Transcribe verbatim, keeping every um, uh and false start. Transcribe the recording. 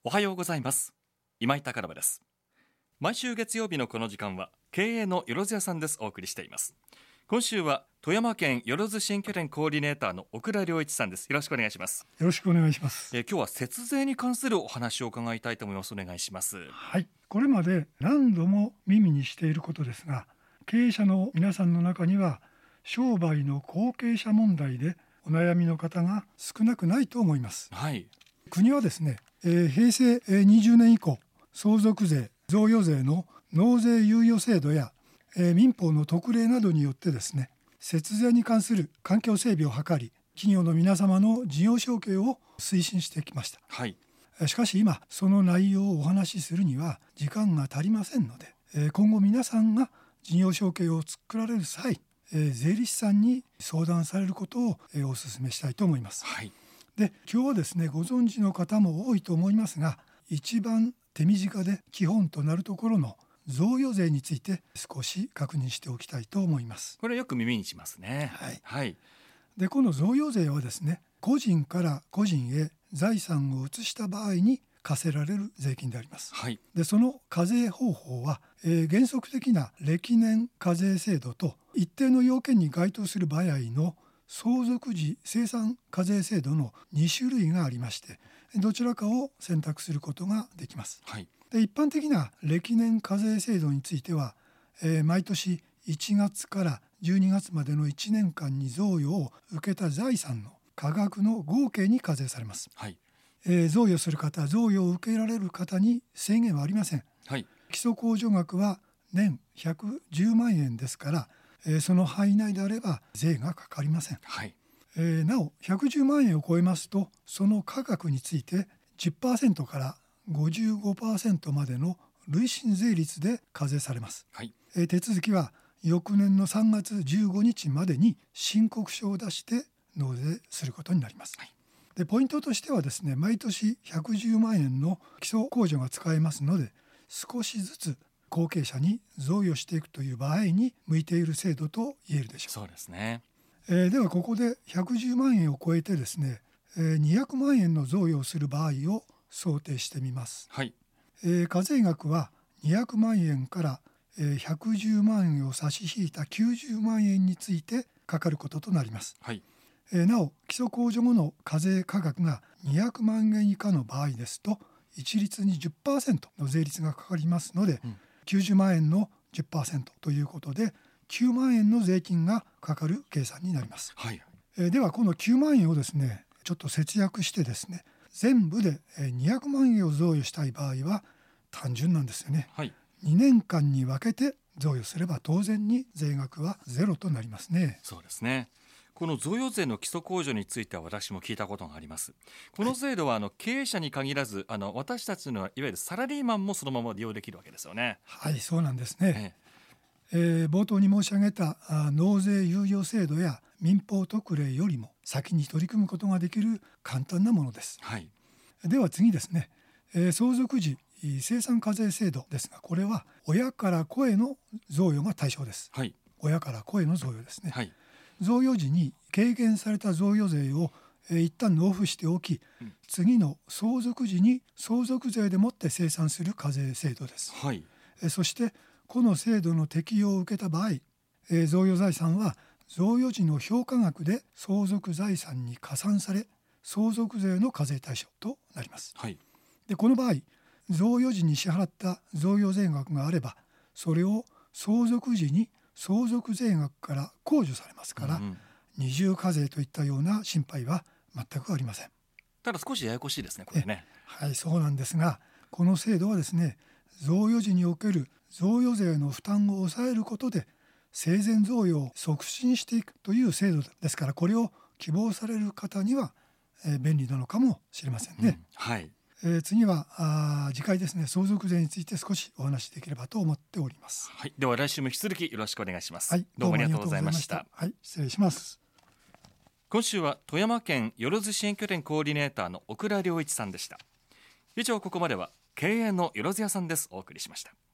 おはようございます。今井貴信です。毎週月曜日のこの時間は経営のよろず屋さんです。お送りしています。今週は富山県よろず新拠点コーディネーターの奥田良一さんです。よろしくお願いします。 よろしくお願いします。 え今日は節税に関するお話を伺いたいと思います。お願いします。 はい、これまで何度も耳にしていることですが、経営者の皆さんの中には商売の後継者問題でお悩みの方が少なくないと思います。 はい、 国はですね、えー、平成にじゅうねん以降、相続税、贈与税の納税猶予制度や、えー、民法の特例などによってですね、節税に関する環境整備を図り、企業の皆様の事業承継を推進してきました。 はい、 しかし今その内容をお話しするには時間が足りませんので、えー、今後皆さんが事業承継を作られる際、えー、税理士さんに相談されることを、えー、お勧めしたいと思います。 はい、 で今日はですね、ご存知の方も多いと思いますが、一番手短で基本となるところの贈与税について少し確認しておきたいと思います。 これよく耳にしますね。 はい、 はい、 でこの贈与税はですね、個人から個人へ財産を移した場合に課せられる税金であります。 はい、 でその課税方法は、えー、原則的な歴年課税制度と一定の要件に該当する場合の相続時生産課税制度のに種類がありまして、どちらかを選択することができます。 はい、 で一般的な歴年課税制度については、えー、毎年いちがつからじゅうにがつまでのいちねんかんに贈与を受けた財産の価格の合計に課税されます。 はい、 えー、贈与する方、贈与を受けられる方に制限はありません。 はい、 基礎控除額は年ひゃくじゅうまんえんですから、えー、その範囲内であれば税がかかりません。 はい、 えー、なおひゃくじゅうまんえんを超えますと、その価格について じゅっパーセント から ごじゅうごパーセント までの累進税率で課税されます。 はい、 えー、手続きは翌年のさんがつじゅうごにちまでに申告書を出して納税することになります。はい、でポイントとしてはですね、毎年ひゃくじゅうまんえんの基礎控除が使えますので、少しずつ後継者に贈与していくという場合に向いている制度と言えるでしょう。 そうですね。 えー、ではここでひゃくじゅうまんえんを超えてですね、えー、にひゃくまんえんの贈与をする場合を想定してみます。 はい、 えー、課税額はにひゃくまんえんから、えー、ひゃくじゅうまんえんを差し引いたきゅうじゅうまんえんについてかかることとなります。 はい、 えー、なお基礎控除後の課税価格がにひゃくまんえん以下の場合ですと、一律に じゅっパーセント の税率がかかりますので、うん、きゅうじゅうまんえんの じゅっパーセント ということできゅうまんえんの税金がかかる計算になります。 はい、 えー、ではこのきゅうまんえんをですね、ちょっと節約してですね、全部でにひゃくまんえんを贈与したい場合は単純なんですよね。 はい、 にねんかんに分けて贈与すれば当然に税額はゼロとなりますね。 そうですね。この贈与税の基礎控除については私も聞いたことがあります。この制度はあの経営者に限らず、あの私たちのいわゆるサラリーマンもそのまま利用できるわけですよね。 はい、そうなんですね。 えええー、冒頭に申し上げた納税猶予制度や民法特例よりも先に取り組むことができる簡単なものです。 はい、 では次ですね、えー、相続時生産課税制度ですが、これは親から子への贈与が対象です。 はい、 親から子への贈与ですね。 はい、 贈与時に軽減された贈与税を、えー、一旦納付しておき、うん、次の相続時に相続税でもって清算する課税制度です。 はい、 えー、そしてこの制度の適用を受けた場合、えー、贈与財産は贈与時の評価額で相続財産に加算され、相続税の課税対象となります。 はい、でこの場合、贈与時に支払った贈与税額があれば、それを相続時に相続税額から控除されますから、うん、二重課税といったような心配は全くありません。 ただ少しややこしいですね、これね。 はい、そうなんですが、この制度はですね、贈与時における贈与税の負担を抑えることで生前贈与を促進していくという制度ですから、これを希望される方には、えー、便利なのかもしれませんね。うん、 はい。 えー、次はあ次回ですね、相続税について少しお話しできればと思っております。 はい、では来週も引き続きよろしくお願いします。 はい、 どうもありがとうございました。 はい、失礼します。 今週は富山県よろず支援拠点コーディネーターの奥田良一さんでした。以上、ここまでは経営のよろず屋さんです。お送りしました。